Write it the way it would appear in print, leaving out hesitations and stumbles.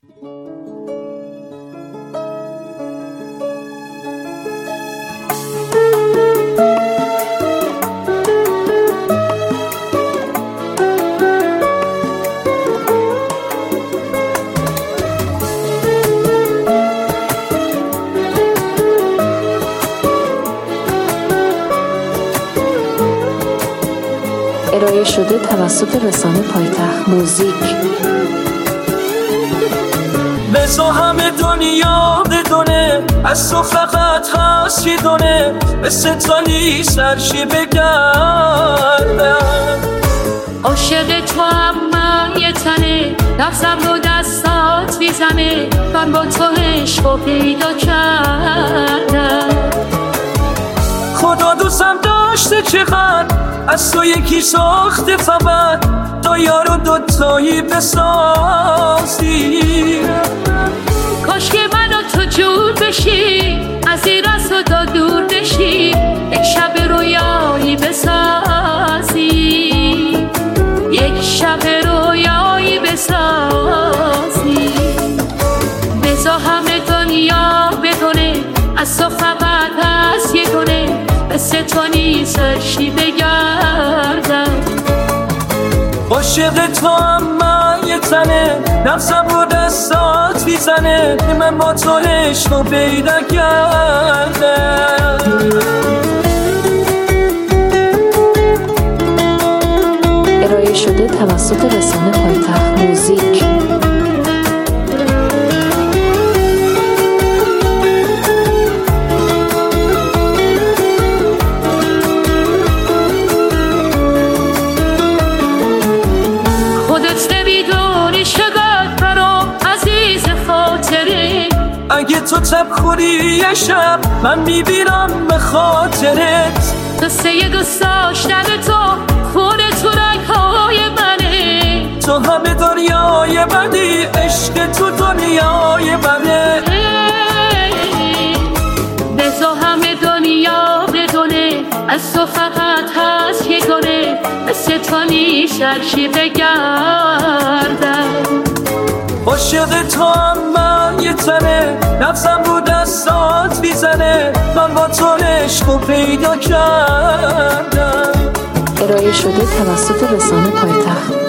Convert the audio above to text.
ارائه شده توسط رسانه پایتخت موزیک. بزا همه دنیا بدونه از تو فقط هست یه دونه، مثل تو نیسترشی بگردم. عاشق تو اما یه تنه، نفسم رو دستات میزنه، من با تو عشقو پیدا کردم. خدا دوستم داشته چقدر، از تو یکی ساخته فقط، تا یارو دوتایی بسازی. کاش که من و تو جور بشی، از این رسودا دور بشی، یک شب رویایی بسازی، یک شب رویایی بسازی. بزا همه دنیا بدونه از تو فقط هست یه دونه، مثل تو نیستشی بگردم. عاشق تو اما یه تنه، نفسم رو دستات میزنه، من با تو عشقو پیدا کردم. ارائه شده توسط رسانه پایتخت موزیک. اگه تو تب خوری یه شب، من میبینم به خاطرت. قصه گستاشتن تو خود تو رنگهای منه، تو همه دنیای منی، عشق تو دنیای منه. بزا همه دنیا بدونه از تو فقط هست یه گونه، مثل تو نیستشی بگردم. عاشق تو اما یه تنه، نفسم رو دستات میزنه، من با تو عشقو پیدا کردم. ارائه شده توسط رسانه پایتخت.